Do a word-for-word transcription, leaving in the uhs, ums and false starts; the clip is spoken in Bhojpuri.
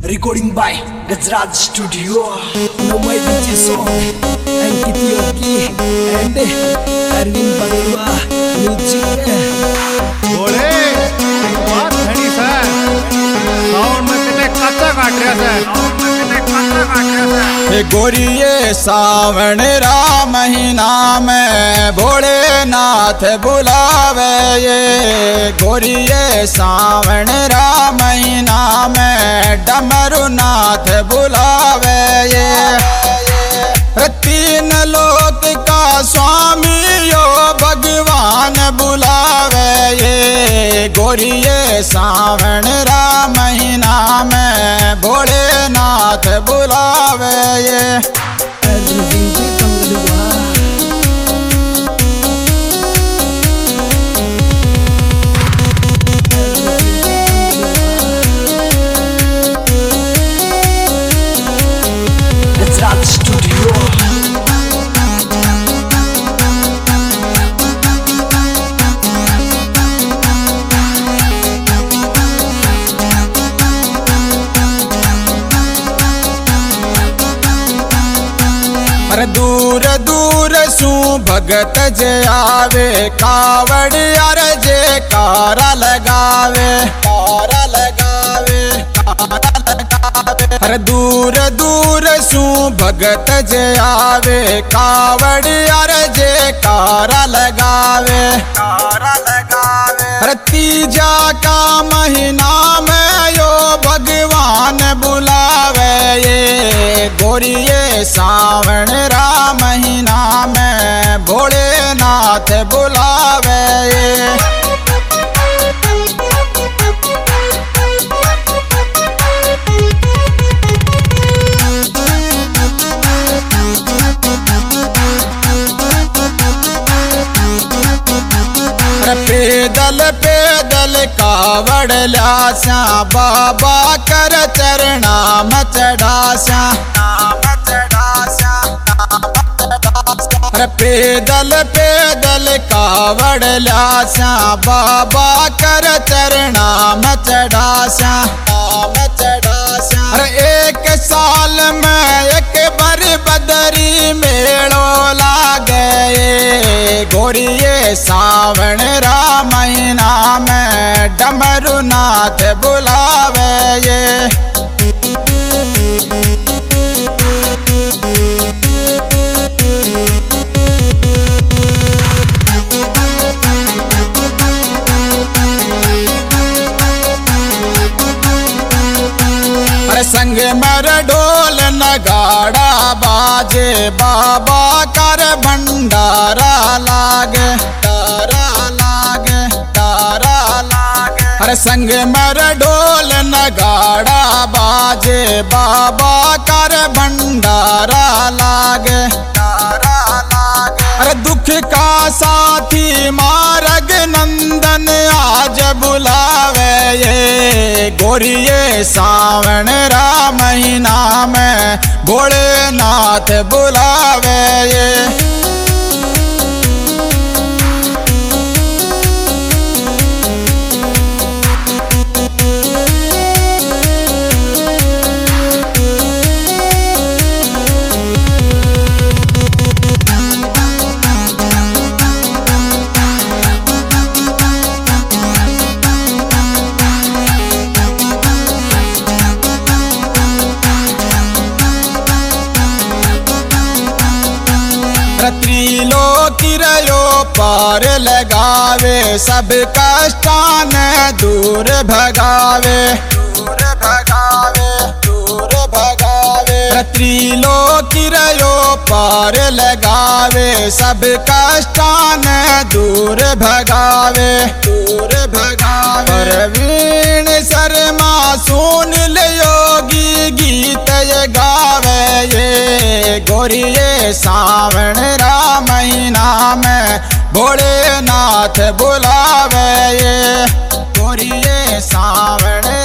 Recording by Gajraj Studio. Now my D J song Ankit Yogi and Arvind Barua music. बोले एक बात खड़ी सर साउंड में कितने कच्चा काट रहा सर साउंड में कितने कच्चा काट रहा सर गोरिये सावण रा महीना में भोलेनाथ बुलावे ये गोरिये सावण रा महीना में डमरुनाथ बुलावे ये तीन लोक का स्वामी यो भगवान बुलावे ये गोरिये सावण रा महीना में भोलेनाथ बुलावे ये Gajraj Studio. अरे दूर दूर सू भगत जे आवे कावड़ यार जे कारा लगावे कारा लगावे कारा लगावे अरे दूर दूर सू भगत जे आवे कावड़ यार जे कारा लगावे कारा लगावे अरे तीजा का महीना में यो भगवान बुलावे ये गोरिये सावण रा महीना में भोलेनाथ बुलावे ये पैदल पैदल कावड़ ल्यासा बाबा कर चरणा मचड़ासा पैदल पैदल कावड़ ल्यासा बाबा कर चरणा मचड़ासा मचड़ासा एक साल में एक बार बदरी मेलो लागे गोरिये सावण रा महीना में डमरुनाथ बुलावे ये संग मर ढोल नगाड़ा बाजे बाबा कर भंडारा लागे तारा लागे तारा लागे अरे संग मर ढोल नगाड़ा बाजे बाबा कर भंडारा लागे तारा लागे अरे दुख का साथी मार्ग नंदन आज बुलावे ये गोरिये सावण रा महीना में भोलेनाथ बुलावे ये त्रिलोकी रयो पार लगावे सब कष्टान दूर भगावे दूर भगावे दूर भगावे त्रिलोकी रयो पार लगावे सब कष्टान दूर भगावे दूर भगावे परवीन शर्मा सुन ले योगी गीत ये गावे ये गोरिये सावण रा महीना में भोलेनाथ बुलावे ये गोरिये सावण